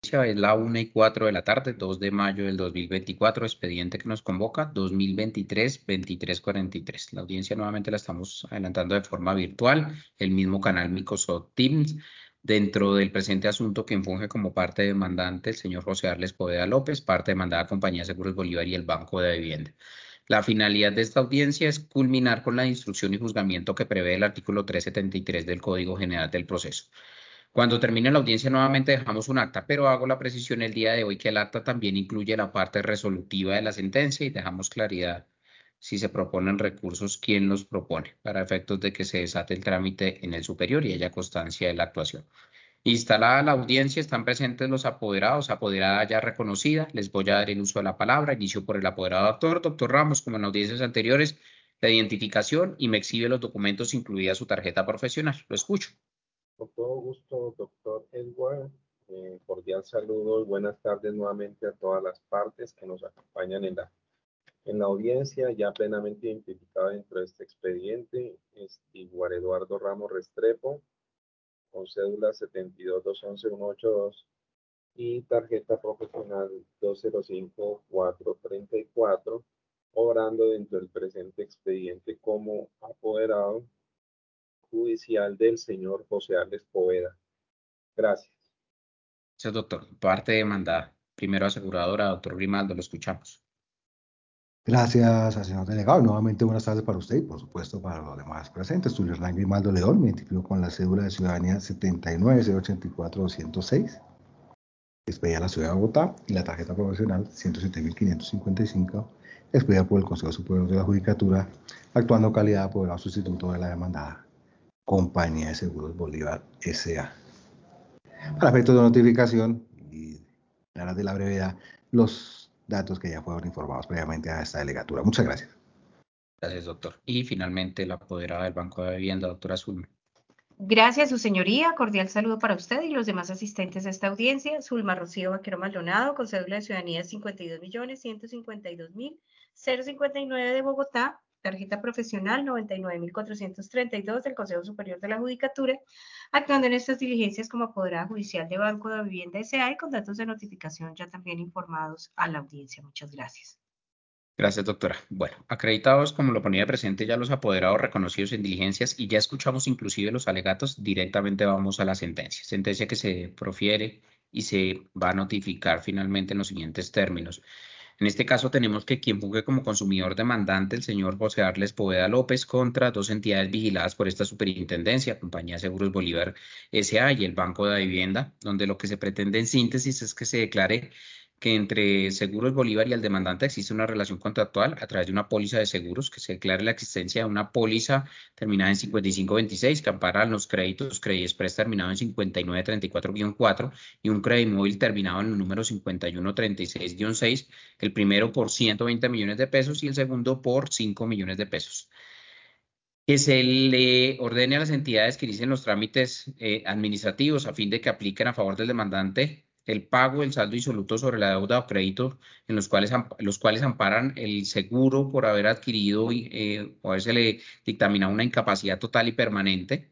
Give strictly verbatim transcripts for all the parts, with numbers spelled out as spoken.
Es la una y cuatro de la tarde, dos de mayo del dos mil veinticuatro, expediente que nos convoca dos mil veintitrés veintitrés cuarenta y tres. La audiencia nuevamente la estamos adelantando de forma virtual, el mismo canal Microsoft Teams. Dentro del presente asunto, quien funge como parte demandante, el señor José Arles Poveda López, parte demandada Compañía de Seguros Bolívar y el Banco de Vivienda. La finalidad de esta audiencia es culminar con la instrucción y juzgamiento que prevé el artículo trescientos setenta y tres del Código General del Proceso. Cuando termine la audiencia nuevamente dejamos un acta, pero hago la precisión el día de hoy que el acta también incluye la parte resolutiva de la sentencia y dejamos claridad si se proponen recursos, quién los propone, para efectos de que se desate el trámite en el superior y haya constancia de la actuación. Instalada la audiencia, están presentes los apoderados, apoderada ya reconocida. Les voy a dar el uso de la palabra. Inicio por el apoderado doctor, doctor Ramos, como en audiencias anteriores, la identificación y me exhibe los documentos, incluida su tarjeta profesional. Lo escucho. Con todo gusto, doctor Edward. Eh, cordial saludo y buenas tardes nuevamente a todas las partes que nos acompañan en la, en la audiencia, ya plenamente identificada dentro de este expediente. Es Iguar Eduardo Ramos Restrepo, con cédula setenta y dos dos once uno ocho dos y tarjeta profesional dos cero cinco cuatro tres cuatro, obrando dentro del presente expediente como apoderado judicial del señor José Arles Poveda. Gracias. Gracias, doctor. Parte demandada. Primero aseguradora, doctor Grimaldo, lo escuchamos. Gracias al señor delegado. Nuevamente buenas tardes para usted y por supuesto para los demás presentes. Tulio Hernán Grimaldo León, me identifico con la cédula de ciudadanía setenta y nueve cero ochenta y cuatro doscientos seis, expedida a la ciudad de Bogotá, y la tarjeta profesional ciento siete mil quinientos cincuenta y cinco, expedida por el Consejo Superior de la Judicatura, actuando en calidad de apoderado sustituto de la demandada Compañía de Seguros Bolívar S A Para efectos de notificación y en aras de la brevedad, los datos que ya fueron informados previamente a esta delegatura. Muchas gracias. Gracias, doctor. Y finalmente la apoderada del Banco de Vivienda, doctora Zulma. Gracias, su señoría. Cordial saludo para usted y los demás asistentes a esta audiencia. Zulma Rocío Vaquero Maldonado, con cédula de ciudadanía cincuenta y dos millones ciento cincuenta y dos mil cincuenta y nueve de Bogotá, tarjeta profesional noventa y nueve mil cuatrocientos treinta y dos del Consejo Superior de la Judicatura, actuando en estas diligencias como apoderada judicial de Banco de Vivienda S A y con datos de notificación ya también informados a la audiencia. Muchas gracias. Gracias, doctora. Bueno, acreditados, como lo ponía de presente ya los apoderados reconocidos en diligencias y ya escuchamos inclusive los alegatos, directamente vamos a la sentencia. Sentencia que se profiere y se va a notificar finalmente en los siguientes términos. En este caso tenemos que quien funge como consumidor demandante, el señor José Arles Poveda López, contra dos entidades vigiladas por esta superintendencia, Compañía de Seguros Bolívar S A y el Banco de Vivienda, donde lo que se pretende en síntesis es que se declare que entre Seguros Bolívar y el demandante existe una relación contractual a través de una póliza de seguros, que se declare la existencia de una póliza terminada en cincuenta y cinco veintiséis que ampara los créditos Creditexpress terminado en cincuenta y nueve treinta y cuatro guión cuatro y un Credimóvil terminado en el número cincuenta y uno treinta y seis guión seis, el primero por ciento veinte millones de pesos y el segundo por cinco millones de pesos. Que se le ordene a las entidades que inicien los trámites eh, administrativos a fin de que apliquen a favor del demandante el pago, el saldo insoluto sobre la deuda o crédito en los cuales, los cuales amparan el seguro por haber adquirido eh, o haberse le dictaminado una incapacidad total y permanente,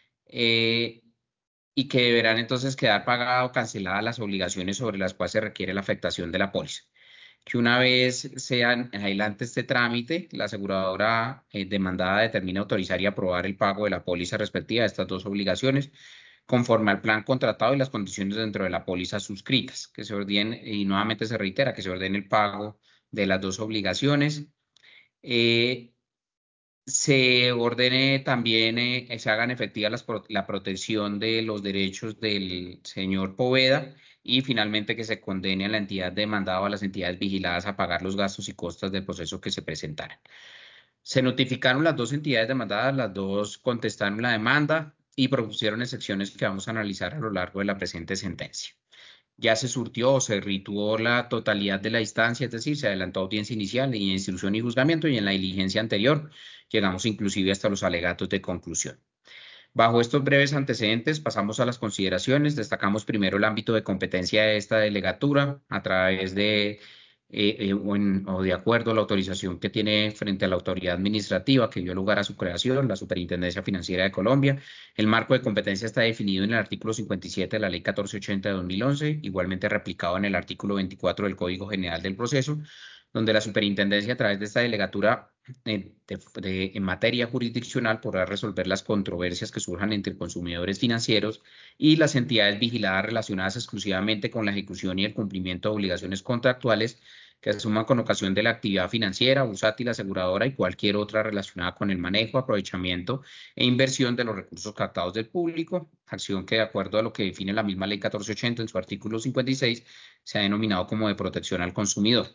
eh, y que deberán entonces quedar pagadas o canceladas las obligaciones sobre las cuales se requiere la afectación de la póliza. Que una vez sean adelante este trámite, la aseguradora eh, demandada determina autorizar y aprobar el pago de la póliza respectiva de estas dos obligaciones conforme al plan contratado y las condiciones dentro de la póliza suscritas, que se ordene, y nuevamente se reitera, que se ordene el pago de las dos obligaciones. Eh, se ordene también, eh, se hagan efectivas las, la protección de los derechos del señor Poveda y finalmente que se condene a la entidad demandada o a las entidades vigiladas a pagar los gastos y costas del proceso que se presentaran. Se notificaron las dos entidades demandadas, las dos contestaron la demanda y propusieron excepciones que vamos a analizar a lo largo de la presente sentencia. Ya se surtió o se rituó la totalidad de la instancia, es decir, se adelantó audiencia inicial y instrucción y juzgamiento, y en la diligencia anterior llegamos inclusive hasta los alegatos de conclusión. Bajo estos breves antecedentes pasamos a las consideraciones. Destacamos primero el ámbito de competencia de esta delegatura a través de eh, eh, o, en- o de acuerdo a la autorización que tiene frente a la autoridad administrativa que dio lugar a su creación, la Superintendencia Financiera de Colombia. El marco de competencia está definido en el artículo cincuenta y siete de la Ley catorce ochenta de dos mil once, igualmente replicado en el artículo veinticuatro del Código General del Proceso, donde la Superintendencia, a través de esta delegatura eh, de- de- en materia jurisdiccional, podrá resolver las controversias que surjan entre consumidores financieros y las entidades vigiladas relacionadas exclusivamente con la ejecución y el cumplimiento de obligaciones contractuales que asuman con ocasión de la actividad financiera, bursátil, aseguradora y cualquier otra relacionada con el manejo, aprovechamiento e inversión de los recursos captados del público, acción que, de acuerdo a lo que define la misma Ley catorce ochenta en su artículo cincuenta y seis, se ha denominado como de protección al consumidor.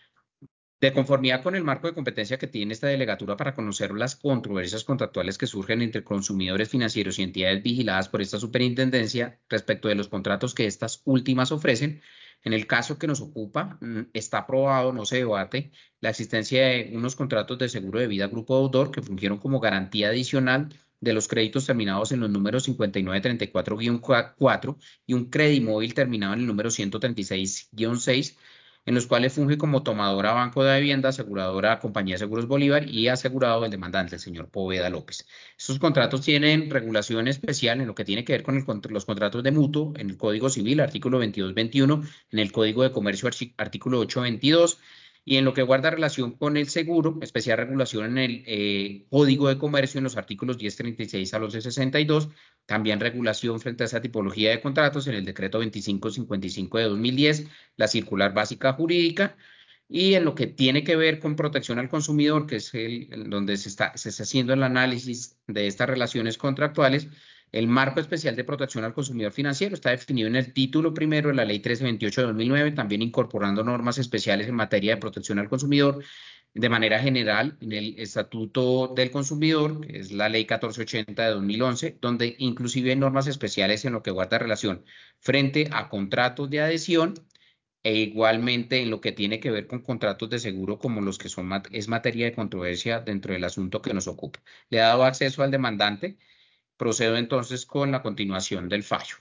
De conformidad con el marco de competencia que tiene esta delegatura para conocer las controversias contractuales que surgen entre consumidores financieros y entidades vigiladas por esta superintendencia respecto de los contratos que estas últimas ofrecen, en el caso que nos ocupa, mm, está aprobado, no se debate, la existencia de unos contratos de seguro de vida grupo deudor que fungieron como garantía adicional de los créditos terminados en los números cincuenta y nueve treinta y cuatro guion cuatro y un credimóvil terminado en el número ciento treinta y seis guion seis, en los cuales funge como tomadora Banco de Vivienda, aseguradora Compañía de Seguros Bolívar y asegurado el demandante, el señor Poveda López. Estos contratos tienen regulación especial en lo que tiene que ver con el, los contratos de mutuo, en el Código Civil, artículo veintidós veintiuno, en el Código de Comercio, artículo ocho veintidós, y en lo que guarda relación con el seguro, especial regulación en el eh, Código de Comercio, en los artículos diez treinta y seis al once sesenta y dos, también regulación frente a esa tipología de contratos en el decreto veinticinco cincuenta y cinco de dos mil diez, la circular básica jurídica, y en lo que tiene que ver con protección al consumidor, que es el, el donde se está, se está haciendo el análisis de estas relaciones contractuales. El marco especial de protección al consumidor financiero está definido en el título primero de la Ley trece veintiocho de dos mil nueve, también incorporando normas especiales en materia de protección al consumidor. De manera general, en el Estatuto del Consumidor, que es la Ley catorce ochenta de dos mil once, donde inclusive hay normas especiales en lo que guarda relación frente a contratos de adhesión e igualmente en lo que tiene que ver con contratos de seguro como los que son es materia de controversia dentro del asunto que nos ocupa. Le ha dado acceso al demandante. Procedo entonces con la continuación del fallo.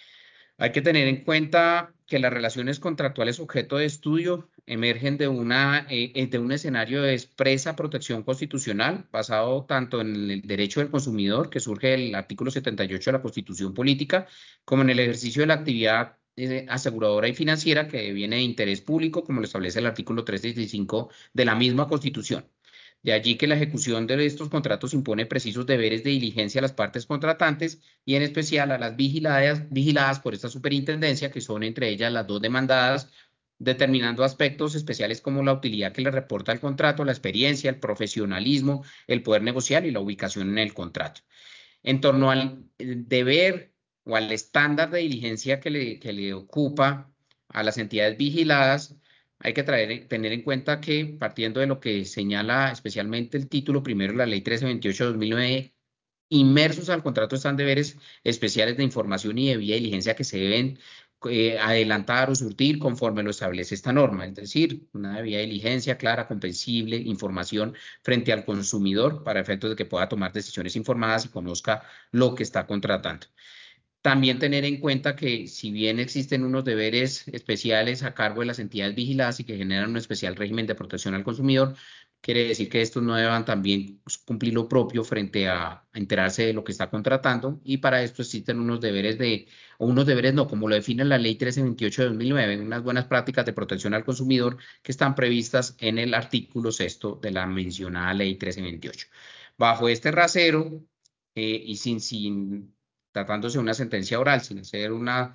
Hay que tener en cuenta que las relaciones contractuales objeto de estudio emergen de, una, eh, de un escenario de expresa protección constitucional basado tanto en el derecho del consumidor, que surge del artículo setenta y ocho de la Constitución Política, como en el ejercicio de la actividad eh, aseguradora y financiera que viene de interés público, como lo establece el artículo trescientos sesenta y cinco de la misma Constitución. De allí que la ejecución de estos contratos impone precisos deberes de diligencia a las partes contratantes y en especial a las vigiladas, vigiladas por esta superintendencia, que son entre ellas las dos demandadas, determinando aspectos especiales como la utilidad que le reporta el contrato, la experiencia, el profesionalismo, el poder negociar y la ubicación en el contrato. En torno al deber o al estándar de diligencia que le, que le ocupa a las entidades vigiladas, hay que traer, tener en cuenta que, partiendo de lo que señala especialmente el título primero de la Ley trece veintiocho de dos mil nueve, inmersos al contrato están deberes especiales de información y de debida diligencia que se deben eh, adelantar o surtir conforme lo establece esta norma, es decir, una debida diligencia clara, comprensible, información frente al consumidor para efectos de que pueda tomar decisiones informadas y conozca lo que está contratando. También tener en cuenta que si bien existen unos deberes especiales a cargo de las entidades vigiladas y que generan un especial régimen de protección al consumidor, quiere decir que estos no deban también cumplir lo propio frente a enterarse de lo que está contratando, y para esto existen unos deberes de, o unos deberes no, como lo define la Ley trece veintiocho de dos mil nueve, unas buenas prácticas de protección al consumidor que están previstas en el artículo sexto de la mencionada Ley trece veintiocho. Bajo este rasero eh, y sin, sin tratándose de una sentencia oral, sin hacer una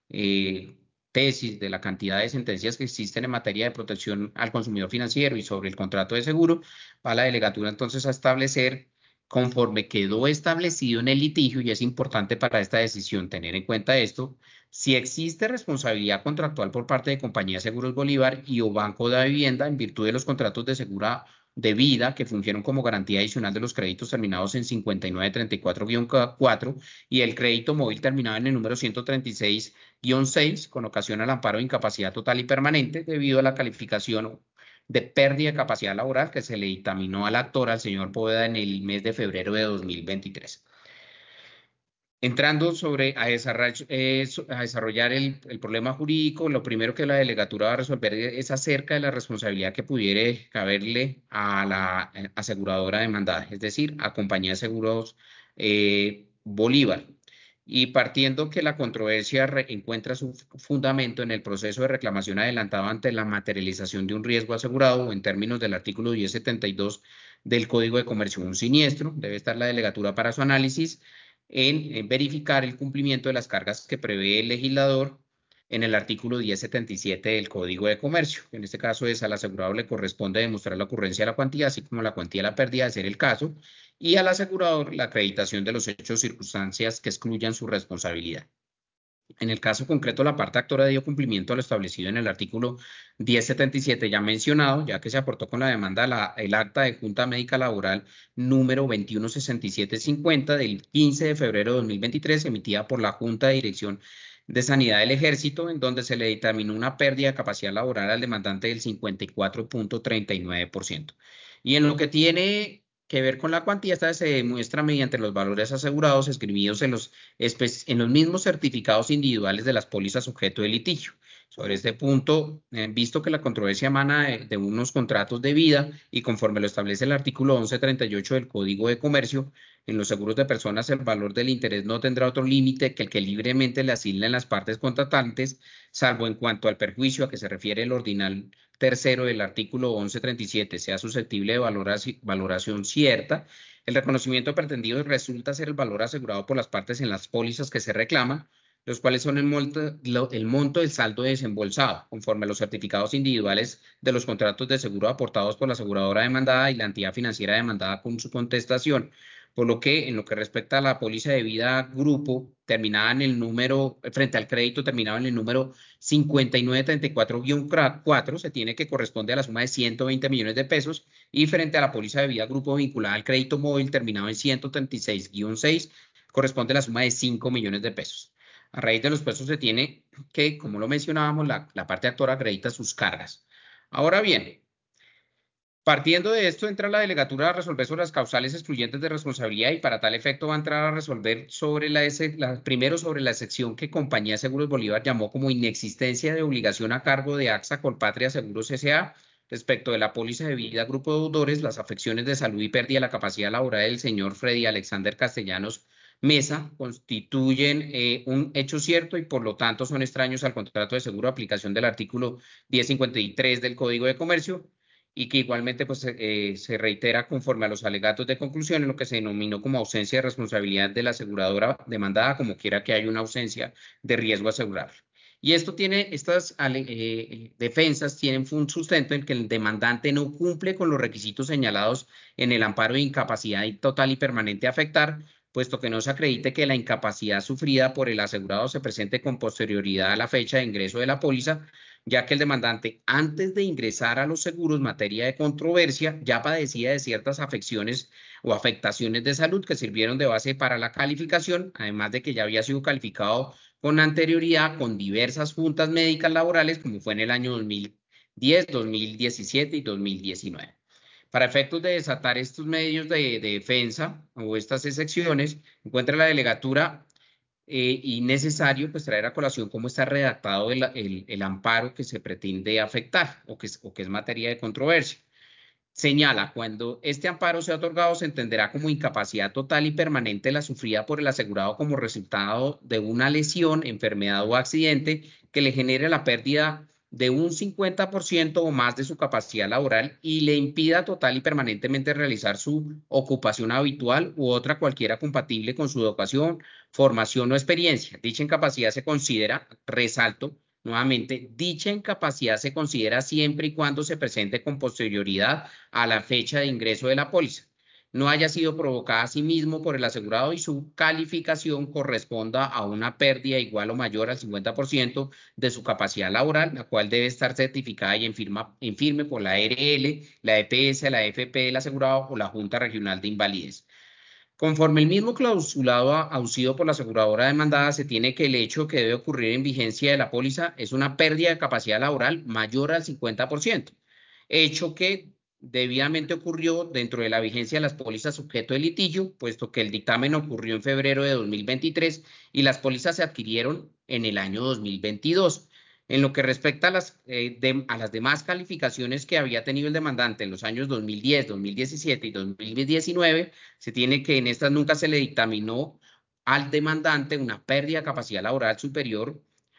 eh, tesis de la cantidad de sentencias que existen en materia de protección al consumidor financiero y sobre el contrato de seguro, va la delegatura entonces a establecer, conforme quedó establecido en el litigio, y es importante para esta decisión tener en cuenta esto, si existe responsabilidad contractual por parte de Compañía de Seguros Bolívar y o Banco de Vivienda en virtud de los contratos de segura de vida que fungieron como garantía adicional de los créditos terminados en cincuenta y nueve treinta y cuatro guion cuatro y el crédito móvil terminado en el número ciento treinta y seis guion seis con ocasión al amparo de incapacidad total y permanente debido a la calificación de pérdida de capacidad laboral que se le dictaminó al actor, al señor Poveda, en el mes de febrero de dos mil veintitrés. Entrando sobre a desarrollar, eh, a desarrollar el, el problema jurídico, lo primero que la delegatura va a resolver es acerca de la responsabilidad que pudiera caberle a la eh, aseguradora demandada, es decir, a Compañía de Seguros eh, Bolívar. Y partiendo que la controversia encuentra su fundamento en el proceso de reclamación adelantado ante la materialización de un riesgo asegurado o en términos del artículo diez setenta y dos del Código de Comercio, un siniestro, debe estar la delegatura para su análisis en, en verificar el cumplimiento de las cargas que prevé el legislador en el artículo diez setenta y siete del Código de Comercio. En este caso es al asegurado le corresponde demostrar la ocurrencia de la cuantía, así como la cuantía de la pérdida, de ser el caso, y al asegurador la acreditación de los hechos o circunstancias que excluyan su responsabilidad. En el caso concreto, la parte actora dio cumplimiento a lo establecido en el artículo diez setenta y siete ya mencionado, ya que se aportó con la demanda la, el acta de Junta Médica Laboral número veintiuno sesenta y siete cincuenta del quince de febrero de dos mil veintitrés, emitida por la Junta de Dirección de Sanidad del Ejército, en donde se le dictaminó una pérdida de capacidad laboral al demandante del cincuenta y cuatro punto treinta y nueve por ciento. Y en lo que tiene que ver con la cuantía, esta se demuestra mediante los valores asegurados escribidos en los, en los mismos certificados individuales de las pólizas objeto de litigio. Sobre este punto, eh, visto que la controversia emana de, de unos contratos de vida y conforme lo establece el artículo once treinta y ocho del Código de Comercio, en los seguros de personas el valor del interés no tendrá otro límite que el que libremente le asignen las partes contratantes, salvo en cuanto al perjuicio a que se refiere el ordinal tercero del artículo once treinta y siete sea susceptible de valoración, valoración cierta, el reconocimiento pretendido resulta ser el valor asegurado por las partes en las pólizas que se reclaman, los cuales son el monto, el monto del saldo desembolsado, conforme a los certificados individuales de los contratos de seguro aportados por la aseguradora demandada y la entidad financiera demandada con su contestación. Por lo que, en lo que respecta a la póliza de vida grupo, terminada en el número, frente al crédito terminado en el número cincuenta y nueve treinta y cuatro guion cuatro, se tiene que corresponde a la suma de ciento veinte millones de pesos, y frente a la póliza de vida grupo vinculada al crédito móvil terminado en ciento treinta y seis guion seis, corresponde a la suma de cinco millones de pesos. A raíz de los puestos se tiene que, como lo mencionábamos, la, la parte actora acredita sus cargas. Ahora bien, partiendo de esto, entra la delegatura a resolver sobre las causales excluyentes de responsabilidad y para tal efecto va a entrar a resolver sobre la, la primero sobre la sección que Compañía de Seguros Bolívar llamó como inexistencia de obligación a cargo de AXA Colpatria Seguros S A respecto de la póliza de vida grupo de deudores, las afecciones de salud y pérdida de la capacidad laboral del señor Freddy Alexander Castellanos Mesa constituyen eh, un hecho cierto y por lo tanto son extraños al contrato de seguro de aplicación del artículo diez cincuenta y tres del Código de Comercio, y que igualmente pues, eh, se reitera conforme a los alegatos de conclusión en lo que se denominó como ausencia de responsabilidad de la aseguradora demandada, como quiera que haya una ausencia de riesgo asegurable. Y esto tiene, estas eh, defensas tienen un sustento en que el demandante no cumple con los requisitos señalados en el amparo de incapacidad total y permanente a afectar, puesto que no se acredite que la incapacidad sufrida por el asegurado se presente con posterioridad a la fecha de ingreso de la póliza, ya que el demandante, antes de ingresar a los seguros materia de controversia, ya padecía de ciertas afecciones o afectaciones de salud que sirvieron de base para la calificación, además de que ya había sido calificado con anterioridad con diversas juntas médicas laborales, como fue en el año dos mil diez, dos mil diecisiete y dos mil diecinueve. Para efectos de desatar estos medios de, de defensa o estas excepciones, encuentra la delegatura eh, y necesario pues traer a colación cómo está redactado el, el, el amparo que se pretende afectar o que, es, o que es materia de controversia. Señala, cuando este amparo sea otorgado se entenderá como incapacidad total y permanente la sufrida por el asegurado como resultado de una lesión, enfermedad o accidente que le genere la pérdida de un cincuenta por ciento o más de su capacidad laboral y le impida total y permanentemente realizar su ocupación habitual u otra cualquiera compatible con su educación, formación o experiencia. Dicha incapacidad se considera, resalto, nuevamente, dicha incapacidad se considera siempre y cuando se presente con posterioridad a la fecha de ingreso de la póliza, no haya sido provocada a sí mismo por el asegurado y su calificación corresponda a una pérdida igual o mayor al cincuenta por ciento de su capacidad laboral, la cual debe estar certificada y en, firma, en firme por la A R L, la E P S, la F P del asegurado o la Junta Regional de Invalidez. Conforme el mismo clausulado aducido por la aseguradora demandada, se tiene que el hecho que debe ocurrir en vigencia de la póliza es una pérdida de capacidad laboral mayor al cincuenta por ciento, hecho que debidamente ocurrió dentro de la vigencia de las pólizas objeto de litigio, puesto que el dictamen ocurrió en febrero de dos mil veintitrés y las pólizas se adquirieron en el año dos mil veintidós. En lo que respecta a las, eh, de, a las demás calificaciones que había tenido el demandante en los años dos mil diez, dos mil diecisiete y dos mil diecinueve, se tiene que en estas nunca se le dictaminó al demandante una pérdida de capacidad laboral superior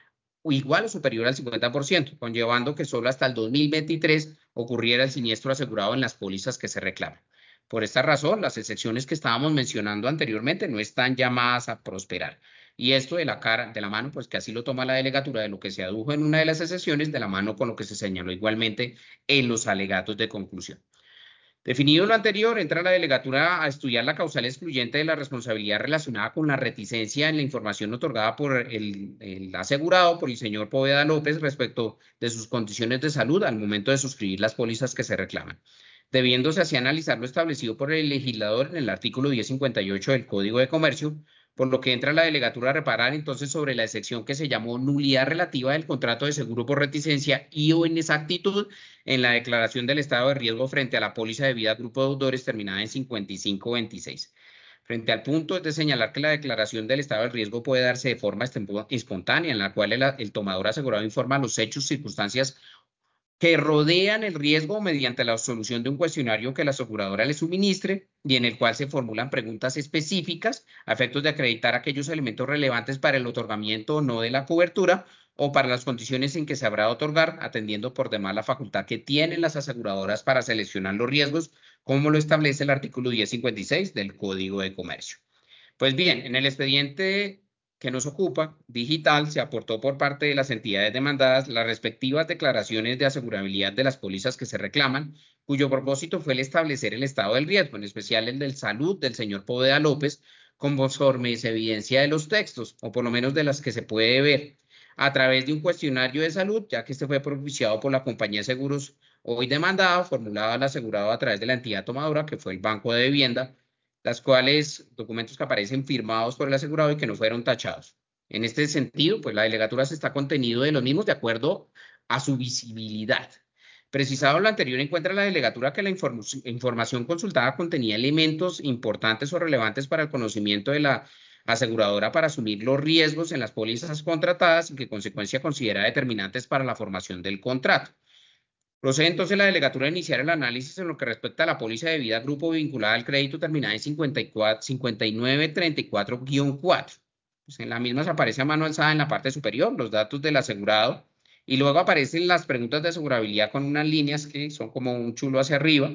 o igual o superior al cincuenta por ciento, conllevando que solo hasta el dos mil veintitrés ocurriera el siniestro asegurado en las pólizas que se reclaman. Por esta razón, las excepciones que estábamos mencionando anteriormente no están llamadas a prosperar. Y esto de la cara, de la mano, pues que así lo toma la delegatura de lo que se adujo en una de las excepciones, de la mano con lo que se señaló igualmente en los alegatos de conclusión. Definido lo anterior, entra la delegatura a estudiar la causal excluyente de la responsabilidad relacionada con la reticencia en la información otorgada por el, el asegurado, por el señor Poveda López, respecto de sus condiciones de salud al momento de suscribir las pólizas que se reclaman, debiéndose así analizar lo establecido por el legislador en el artículo diez cincuenta y ocho del Código de Comercio, por lo que entra la delegatura a reparar entonces sobre la excepción que se llamó nulidad relativa del contrato de seguro por reticencia y o inexactitud en la declaración del estado de riesgo frente a la póliza de vida grupo de deudores terminada en cincuenta y cinco veintiséis. Frente al punto es de señalar que la declaración del estado de riesgo puede darse de forma espontánea, en la cual el, el tomador asegurado informa los hechos, circunstancias que rodean el riesgo mediante la solución de un cuestionario que la aseguradora le suministre y en el cual se formulan preguntas específicas a efectos de acreditar aquellos elementos relevantes para el otorgamiento o no de la cobertura o para las condiciones en que se habrá de otorgar, atendiendo por demás la facultad que tienen las aseguradoras para seleccionar los riesgos, como lo establece el artículo diez cincuenta y seis del Código de Comercio. Pues bien, en el expediente que nos ocupa, digital, se aportó por parte de las entidades demandadas las respectivas declaraciones de asegurabilidad de las pólizas que se reclaman, cuyo propósito fue el establecer el estado del riesgo, en especial el del salud del señor Poveda López, conforme se evidencia de los textos, o por lo menos de las que se puede ver, a través de un cuestionario de salud, ya que este fue propiciado por la compañía de seguros hoy demandada, formulado al asegurado a través de la entidad tomadora, que fue el Banco de Vivienda, las cuales documentos que aparecen firmados por el asegurado y que no fueron tachados. En este sentido, pues la delegatura se está contenido de los mismos de acuerdo a su visibilidad. Precisado lo anterior, encuentra la delegatura que la inform información consultada contenía elementos importantes o relevantes para el conocimiento de la aseguradora para asumir los riesgos en las pólizas contratadas y que en consecuencia considera determinantes para la formación del contrato. Procede entonces la delegatura a iniciar el análisis en lo que respecta a la póliza de vida grupo vinculada al crédito terminada en cincuenta y nueve treinta y cuatro guión cuatro. Pues en la misma se aparece a mano alzada en la parte superior los datos del asegurado y luego aparecen las preguntas de asegurabilidad con unas líneas que son como un chulo hacia arriba.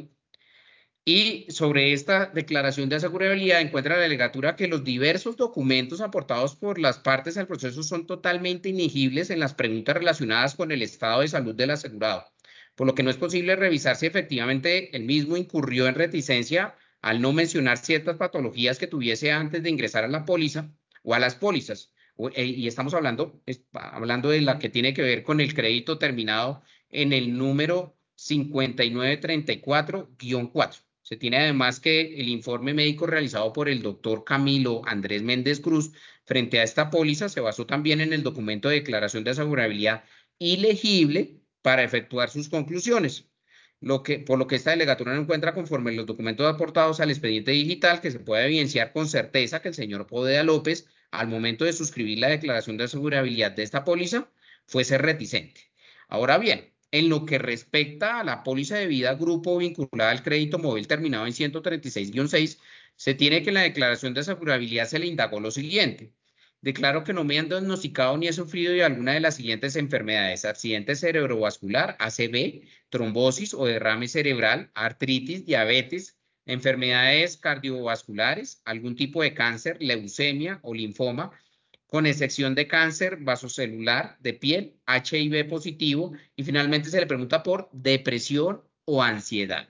Y sobre esta declaración de asegurabilidad encuentra la delegatura que los diversos documentos aportados por las partes al proceso son totalmente inegibles en las preguntas relacionadas con el estado de salud del asegurado, por lo que no es posible revisar si efectivamente el mismo incurrió en reticencia al no mencionar ciertas patologías que tuviese antes de ingresar a la póliza o a las pólizas. Y estamos hablando, hablando de la que tiene que ver con el crédito terminado en el número cincuenta y nueve treinta y cuatro guión cuatro. Se tiene además que el informe médico realizado por el doctor Camilo Andrés Méndez Cruz frente a esta póliza se basó también en el documento de declaración de asegurabilidad ilegible para efectuar sus conclusiones, lo que, por lo que esta delegatura no encuentra conforme los documentos aportados al expediente digital que se pueda evidenciar con certeza que el señor Poveda López, al momento de suscribir la declaración de asegurabilidad de esta póliza, fuese reticente. Ahora bien, en lo que respecta a la póliza de vida grupo vinculada al crédito móvil terminado en ciento treinta y seis guión seis, se tiene que en la declaración de asegurabilidad se le indagó lo siguiente. Declaro que no me han diagnosticado ni he sufrido de alguna de las siguientes enfermedades: accidente cerebrovascular, A C V, trombosis o derrame cerebral, artritis, diabetes, enfermedades cardiovasculares, algún tipo de cáncer, leucemia o linfoma, con excepción de cáncer vasocelular de piel, H I V positivo, y finalmente se le pregunta por depresión o ansiedad.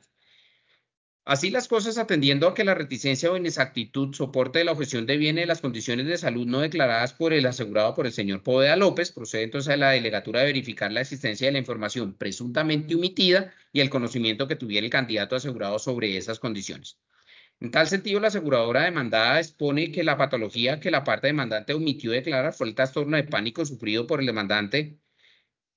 Así las cosas, atendiendo a que la reticencia o inexactitud soporte de la objeción deviene de las condiciones de salud no declaradas por el asegurado por el señor Poveda López, procede entonces a la delegatura de verificar la existencia de la información presuntamente omitida y el conocimiento que tuviera el candidato asegurado sobre esas condiciones. En tal sentido, la aseguradora demandada expone que la patología que la parte demandante omitió declarar fue el trastorno de pánico sufrido por el demandante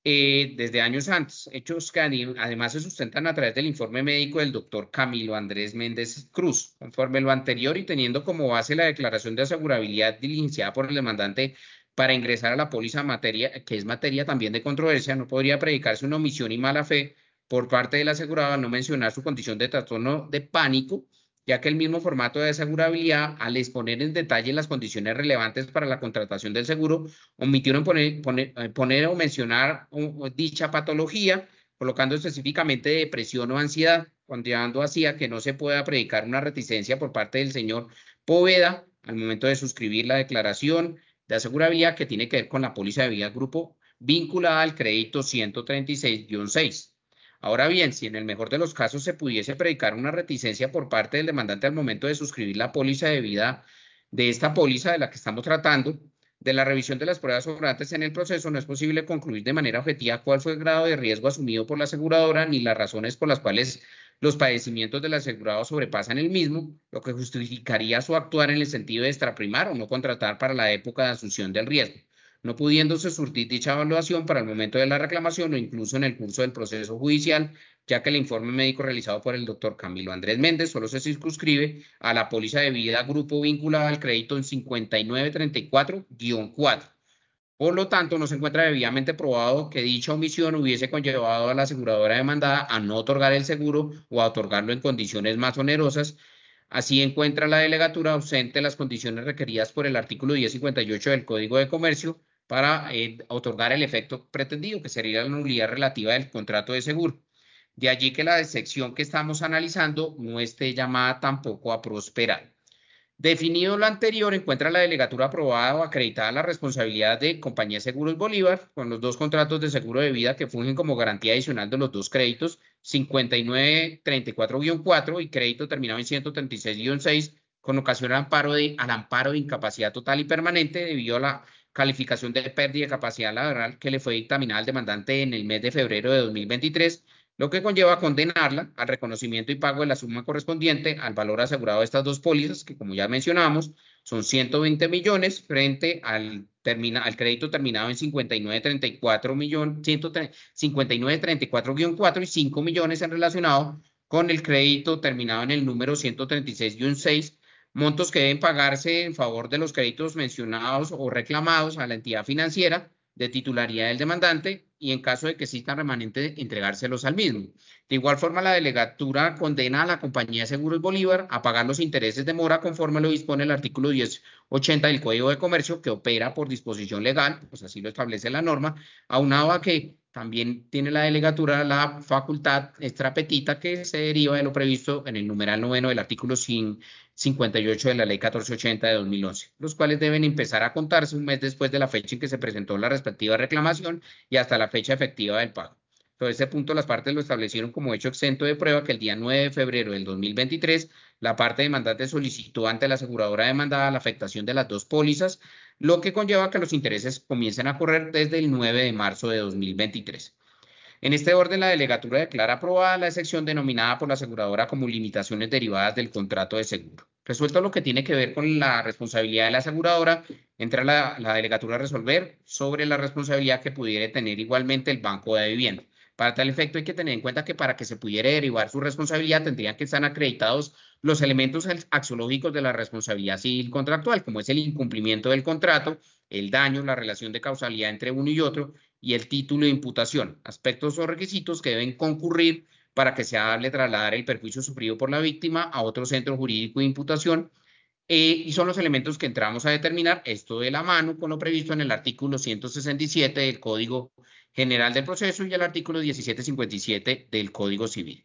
eh, desde años antes, hechos que además se sustentan a través del informe médico del doctor Camilo Andrés Méndez Cruz. Conforme lo anterior y teniendo como base la declaración de asegurabilidad diligenciada por el demandante para ingresar a la póliza materia, que es materia también de controversia, no podría predicarse una omisión y mala fe por parte del asegurado al no mencionar su condición de trastorno de pánico, ya que el mismo formato de asegurabilidad, al exponer en detalle las condiciones relevantes para la contratación del seguro, omitieron poner, poner, poner o mencionar o, o dicha patología, colocando específicamente depresión o ansiedad, conllevando así a que no se pueda predicar una reticencia por parte del señor Poveda al momento de suscribir la declaración de asegurabilidad que tiene que ver con la póliza de vida grupo vinculada al crédito ciento treinta y seis guión seis. Ahora bien, si en el mejor de los casos se pudiese predicar una reticencia por parte del demandante al momento de suscribir la póliza de vida de esta póliza de la que estamos tratando, de la revisión de las pruebas sobrantes en el proceso, no es posible concluir de manera objetiva cuál fue el grado de riesgo asumido por la aseguradora ni las razones por las cuales los padecimientos del asegurado sobrepasan el mismo, lo que justificaría su actuar en el sentido de extraprimar o no contratar para la época de asunción del riesgo, no pudiéndose surtir dicha evaluación para el momento de la reclamación o incluso en el curso del proceso judicial, ya que el informe médico realizado por el doctor Camilo Andrés Méndez solo se circunscribe a la póliza de vida grupo vinculada al crédito en cincuenta y nueve treinta y cuatro guión cuatro. Por lo tanto, no se encuentra debidamente probado que dicha omisión hubiese conllevado a la aseguradora demandada a no otorgar el seguro o a otorgarlo en condiciones más onerosas. Así encuentra la delegatura ausente las condiciones requeridas por el artículo diez cincuenta y ocho del Código de Comercio para eh, otorgar el efecto pretendido, que sería la nulidad relativa del contrato de seguro. De allí que la sección que estamos analizando no esté llamada tampoco a prosperar. Definido lo anterior, encuentra la delegatura aprobada o acreditada la responsabilidad de Compañía Seguros Bolívar con los dos contratos de seguro de vida que fungen como garantía adicional de los dos créditos cincuenta y nueve treinta y cuatro guión cuatro y crédito terminado en ciento treinta y seis guión seis con ocasión al amparo, de, al amparo de incapacidad total y permanente debido a la calificación de pérdida de capacidad laboral que le fue dictaminada al demandante en el mes de febrero de dos mil veintitrés, lo que conlleva condenarla al reconocimiento y pago de la suma correspondiente al valor asegurado de estas dos pólizas, que como ya mencionamos, son ciento veinte millones frente al, termina, al crédito terminado en cincuenta y nueve treinta y cuatro millones, cincuenta y nueve treinta y cuatro guión cuatro y cinco millones en relacionado con el crédito terminado en el número ciento treinta y seis guión seis, montos que deben pagarse en favor de los créditos mencionados o reclamados a la entidad financiera de titularidad del demandante y en caso de que existan remanentes, entregárselos al mismo. De igual forma, la delegatura condena a la Compañía de Seguros Bolívar a pagar los intereses de mora conforme lo dispone el artículo diez ochenta del Código de Comercio, que opera por disposición legal, pues así lo establece la norma, aunado a que también tiene la delegatura la facultad extrapetita que se deriva de lo previsto en el numeral noveno del artículo cincuenta y ocho de la Ley catorce ochenta de dos mil once, los cuales deben empezar a contarse un mes después de la fecha en que se presentó la respectiva reclamación y hasta la fecha efectiva del pago. Sobre este punto, las partes lo establecieron como hecho exento de prueba que el día nueve de febrero del dos mil veintitrés, la parte demandante solicitó ante la aseguradora demandada la afectación de las dos pólizas, lo que conlleva que los intereses comiencen a correr desde el nueve de marzo de dos mil veintitrés. En este orden, la delegatura declara aprobada la excepción denominada por la aseguradora como limitaciones derivadas del contrato de seguro. Resuelto lo que tiene que ver con la responsabilidad de la aseguradora, entra la, la delegatura a resolver sobre la responsabilidad que pudiera tener igualmente el Banco de Vivienda. Para tal efecto, hay que tener en cuenta que para que se pudiera derivar su responsabilidad tendrían que estar acreditados los elementos axiológicos de la responsabilidad civil contractual, como es el incumplimiento del contrato, el daño, la relación de causalidad entre uno y otro y el título de imputación, aspectos o requisitos que deben concurrir para que se hable trasladar el perjuicio sufrido por la víctima a otro centro jurídico de imputación, eh, y son los elementos que entramos a determinar, esto de la mano con lo previsto en el artículo ciento sesenta y siete del Código General del Proceso y el artículo diecisiete cincuenta y siete del Código Civil.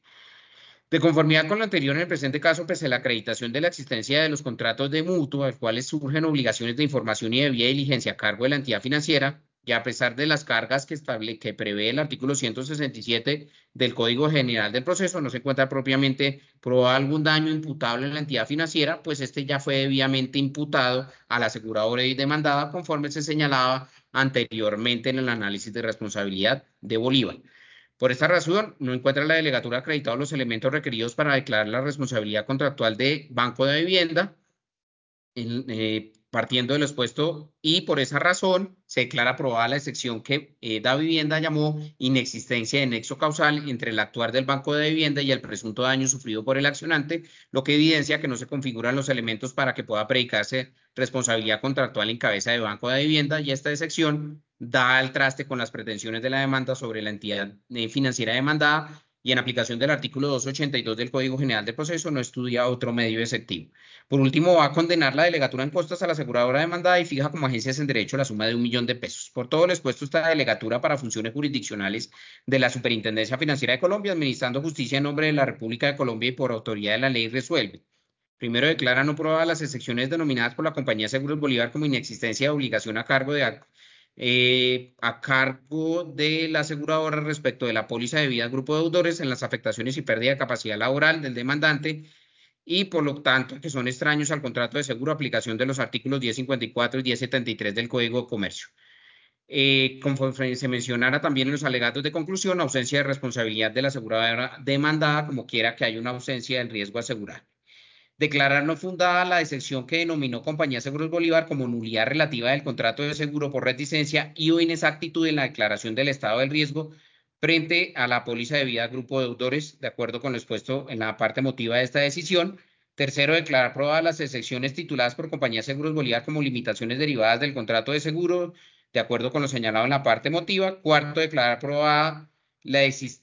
De conformidad con lo anterior, en el presente caso, pese a la acreditación de la existencia de los contratos de mutuo, a los cuales surgen obligaciones de información y debida diligencia a cargo de la entidad financiera, y a pesar de las cargas que, estable, que prevé el artículo ciento sesenta y siete del Código General del Proceso, no se encuentra propiamente probado algún daño imputable en la entidad financiera, pues este ya fue debidamente imputado a la aseguradora y demandada conforme se señalaba anteriormente en el análisis de responsabilidad de Bolívar. Por esta razón, no encuentra la delegatura acreditados los elementos requeridos para declarar la responsabilidad contractual de Banco de Vivienda, en, eh, partiendo de lo expuesto, y por esa razón se declara aprobada la excepción que eh, Da Vivienda llamó inexistencia de nexo causal entre el actuar del Banco de Vivienda y el presunto daño sufrido por el accionante, lo que evidencia que no se configuran los elementos para que pueda predicarse responsabilidad contractual en cabeza de Banco de Vivienda, y esta excepción da al traste con las pretensiones de la demanda sobre la entidad eh, financiera demandada, y en aplicación del artículo doscientos ochenta y dos del Código General del Proceso no estudia otro medio exceptivo. Por último, va a condenar la delegatura en costas a la aseguradora demandada y fija como agencias en derecho la suma de un millón de pesos. Por todo lo expuesto, esta delegatura para funciones jurisdiccionales de la Superintendencia Financiera de Colombia, administrando justicia en nombre de la República de Colombia y por autoridad de la ley, resuelve. Primero, declara no probadas las excepciones denominadas por la compañía Seguros Bolívar como inexistencia de obligación a cargo de, eh, a cargo de la aseguradora respecto de la póliza de vida al grupo de deudores en las afectaciones y pérdida de capacidad laboral del demandante, y por lo tanto que son extraños al contrato de seguro, aplicación de los artículos diez cincuenta y cuatro y diez setenta y tres del Código de Comercio. Eh, conforme se mencionara también en los alegatos de conclusión, ausencia de responsabilidad de la aseguradora demandada, como quiera que haya una ausencia del riesgo asegurado. Declarar no fundada la excepción que denominó Compañía Seguros Bolívar como nulidad relativa del contrato de seguro por reticencia y o inexactitud en la declaración del estado del riesgo frente a la póliza de vida al grupo de deudores, de acuerdo con lo expuesto en la parte motiva de esta decisión. Tercero, declarar probadas las excepciones tituladas por Compañía Seguros Bolívar como limitaciones derivadas del contrato de seguro, de acuerdo con lo señalado en la parte motiva. Cuarto, declarar probada la,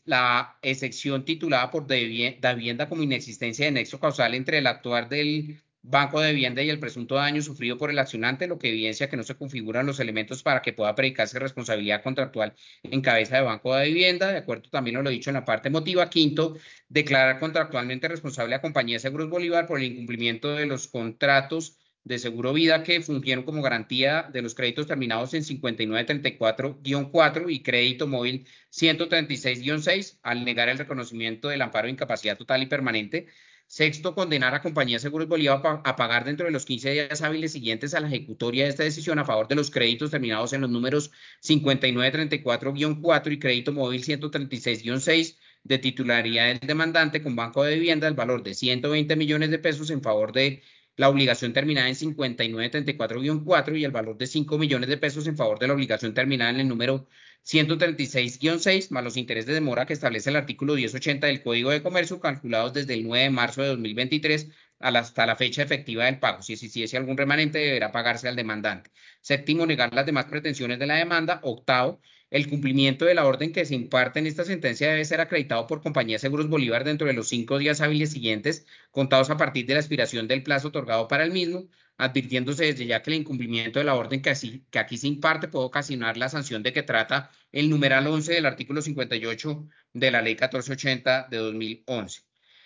la excepción titulada por Da Vivienda como inexistencia de nexo causal entre el actuar del Banco de Vivienda y el presunto daño sufrido por el accionante, lo que evidencia que no se configuran los elementos para que pueda predicarse responsabilidad contractual en cabeza de Banco de Vivienda, de acuerdo también a lo dicho en la parte motiva. Quinto, declarar contractualmente responsable a Compañía Seguros Bolívar por el incumplimiento de los contratos de seguro vida que fungieron como garantía de los créditos terminados en cincuenta y nueve treinta y cuatro guión cuatro y crédito móvil ciento treinta y seis guión seis, al negar el reconocimiento del amparo de incapacidad total y permanente. Sexto, condenar a Compañía Seguros Bolívar a pagar dentro de los quince días hábiles siguientes a la ejecutoria de esta decisión a favor de los créditos terminados en los números cincuenta y nueve treinta y cuatro guión cuatro y crédito móvil ciento treinta y seis guión seis de titularidad del demandante con Banco de Vivienda, el valor de ciento veinte millones de pesos en favor de la obligación terminada en cincuenta y nueve treinta y cuatro guión cuatro y el valor de cinco millones de pesos en favor de la obligación terminada en el número ciento treinta y seis guión seis, más los intereses de demora que establece el artículo diez ochenta del Código de Comercio, calculados desde el nueve de marzo de dos mil veintitrés hasta la fecha efectiva del pago. Si existiese algún remanente, deberá pagarse al demandante. Séptimo, negar las demás pretensiones de la demanda. Octavo, el cumplimiento de la orden que se imparte en esta sentencia debe ser acreditado por Compañía Seguros Bolívar dentro de los cinco días hábiles siguientes, contados a partir de la expiración del plazo otorgado para el mismo, advirtiéndose desde ya que el incumplimiento de la orden que, así, que aquí se imparte puede ocasionar la sanción de que trata el numeral once del artículo cincuenta y ocho de la ley catorce ochenta de dos mil once.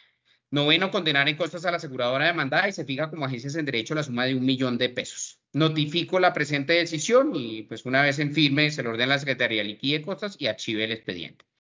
Noveno, condenar en costas a la aseguradora demandada y se fija como agencias en derecho la suma de un millón de pesos. Notifico la presente decisión y pues una vez en firme se le ordena a la Secretaría liquide costas y archive el expediente.